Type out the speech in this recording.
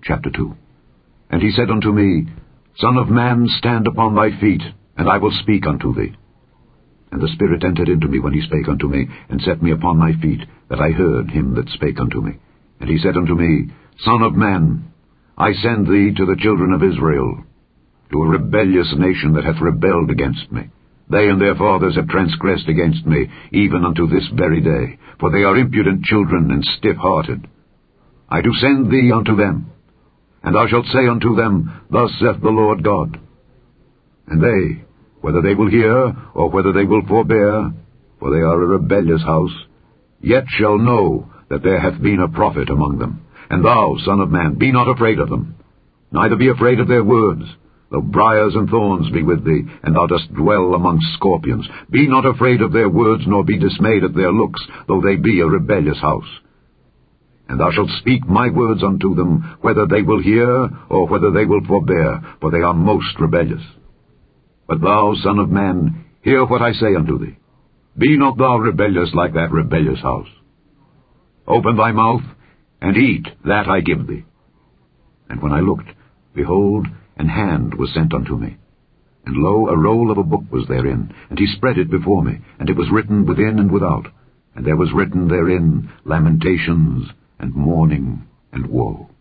Chapter 2. And he said unto me, Son of man, stand upon thy feet, and I will speak unto thee. And the Spirit entered into me when he spake unto me, and set me upon my feet, that I heard him that spake unto me. And he said unto me, Son of man, I send thee to the children of Israel, to a rebellious nation that hath rebelled against me. They and their fathers have transgressed against me, even unto this very day, for they are impudent children and stiff-hearted. I do send thee unto them, and thou shalt say unto them, Thus saith the Lord God. And they, whether they will hear, or whether they will forbear, for they are a rebellious house, yet shall know that there hath been a prophet among them. And thou, Son of man, be not afraid of them, neither be afraid of their words, though briars and thorns be with thee, and thou dost dwell among scorpions. Be not afraid of their words, nor be dismayed at their looks, though they be a rebellious house. And thou shalt speak my words unto them, whether they will hear, or whether they will forbear, for they are most rebellious. But thou, Son of man, hear what I say unto thee. Be not thou rebellious like that rebellious house. Open thy mouth, and eat that I give thee. And when I looked, behold, an hand was sent unto me. And lo, a roll of a book was therein, and he spread it before me, and it was written within and without. And there was written therein lamentations, and mourning, and woe.